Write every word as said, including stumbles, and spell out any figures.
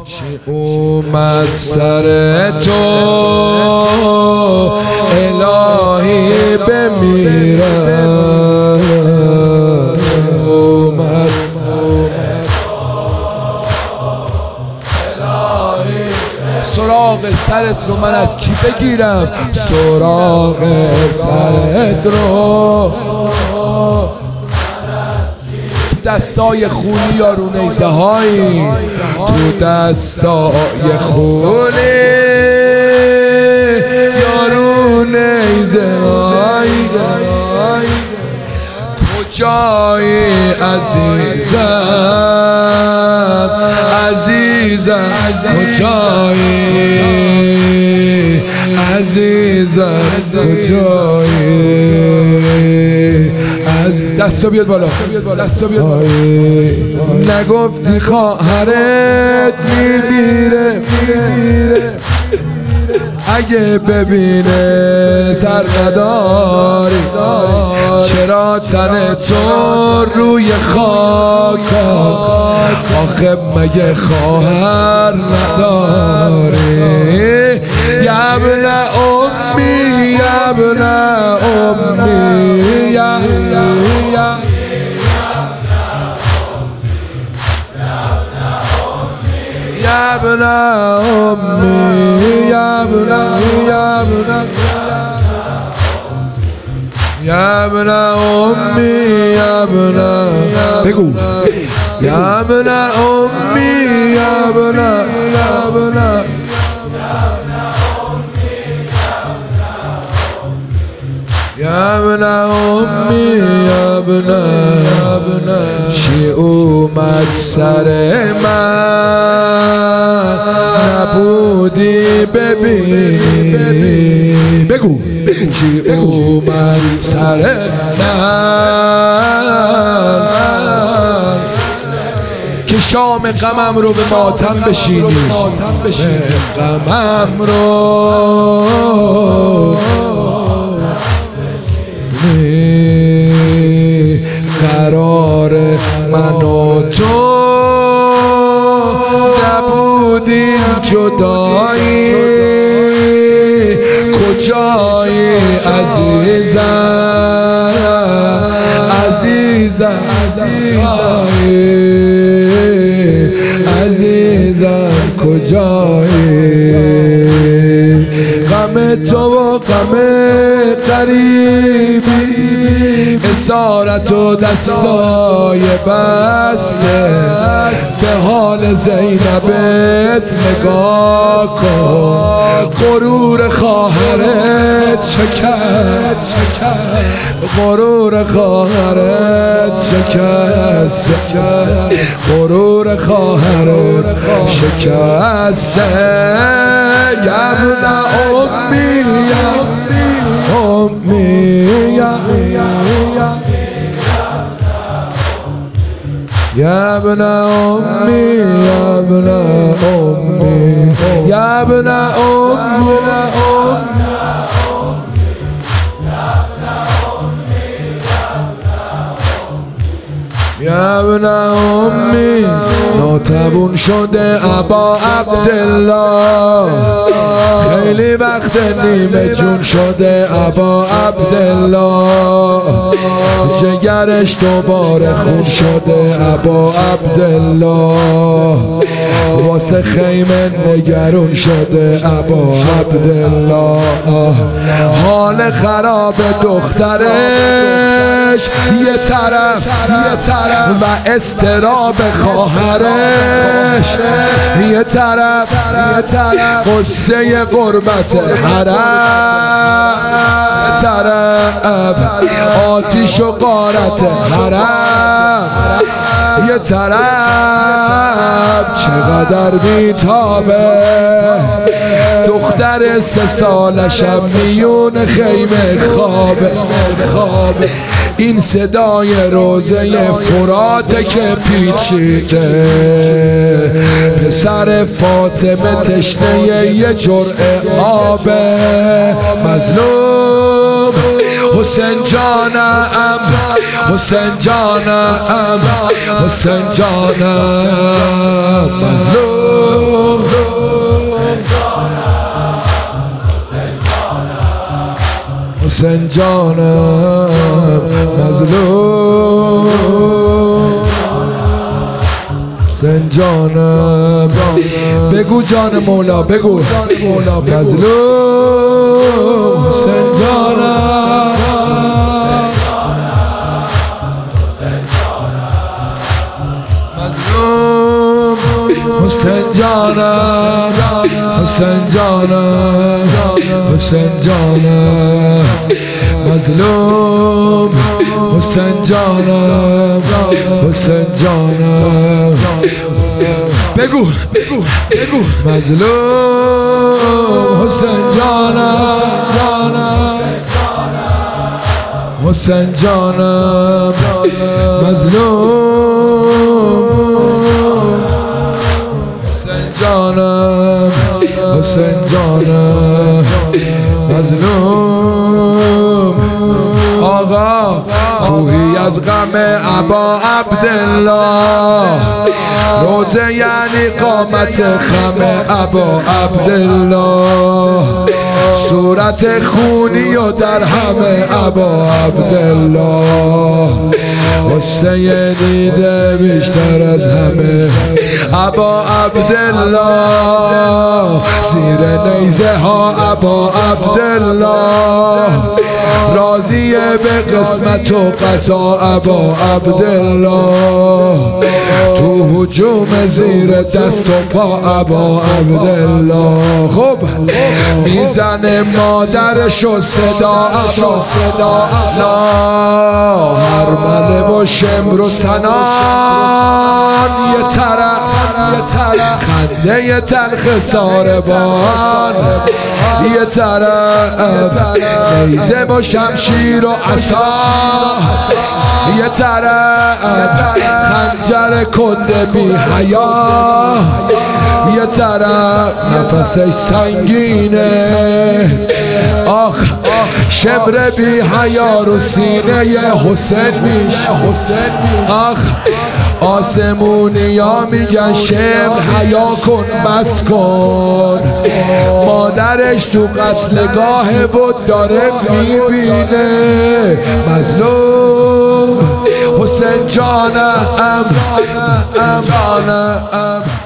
چی اومد سر تو الهی بمیرم، اومد الهی سراغ سرت رو من از کی بگیرم، سراغ سرت رو دستای خونی یارو نیزه هایی، تو دستای خونی یارو نیزه هایی، کجایی عزیزم عزیزم کجایی عزیزم کجایی، دستا بیاد بالا دستا بیاد بالا. نگفتی خواهرت میمیره اگه ببینه سر نداری، چرا تن تو روی خاک آخه مگه خواهر نداری، یبن امی یبن امی یا ابن امي يا ابن يا ابن يا ابن امي يا ابن بگو يا ابن امي يا ابن يا ابن يا ابن امي يا ابن چی اومد سر من نبودی ببینی، بگو چی اومد سر من که شام غمم رو به ماتم بشینی، غمم رو قرار من و تو نبودیم جدایی، کجایی عزیزم عزیزم عزیزم کجایی، غم تو و غم قریبی اسارت و دستای بسته، به حال زینبت نگاه کن، غرور خواهرت شکست، غرور خواهرت شکست، غرور خواهرت شکسته، یبن امی امی يا ابن أمي يا ابن أمي يا ابن أمي يا ابن أمي ناتبون شده ابا عبدالله، خیلی وقت نیمه جون شده ابا عبدالله، جگرش دوباره خون شده ابا عبدالله، واسه خیمه نگرون شده ابا عبدالله، حال خراب دخترش یه طرف یه طرف و استراب خواهرش یه طرف یه طرف، قصه قربت حرم یه طرف، آتیش و غارت حرم یه طرف، چقدر بیتابه دختر سه سالشم میون خیمه خوابه خوابه، این صدای روزه فراته که پیچیده، پسر فاطمه تشنه یه جرعه آبه، مظلوم حسین جانم حسین جانم حسین جانم، مظلوم حسین جانم مظلوم حسین جانم بگو جان مولا بگو مظلوم حسین جانم مظلوم حسین جانم حسین جانم حسین جانم مظلوم حسین جانم حسین جانم بگو بگو بگو مظلوم حسین جانم حسین جانم مظلوم حسین جانم حسین جانم مظلوم آقا کوهی از غم ابا عبدالله روزه یعنی قامت خم ابا عبدالله صورت خونی و در همه ابا عبدالله غصه دیده بیشتر از همه ابا عبدالله زیر نیزه ها ابا عبدالله راضیه به قسمت و قضا ابا عبدالله تو هجوم زیر دست و پا ابا عبدالله خب میزنه مادرش و صدا ابا لا هرمله و شمر و سنان یه طرف خنده تلخ ساربان یه طرف نیزه و شمشیر و عصا یه طرف خنجر کنده بی حیا یه طرف نفسش سنگینه آخ شمر بی حیا رو سینه حسین میشه آخ آسمونی ها میگن شمر حیا کن بس کن مادرش تو قتلگاه بود داره میبینه مظلوم حسین جانم جانم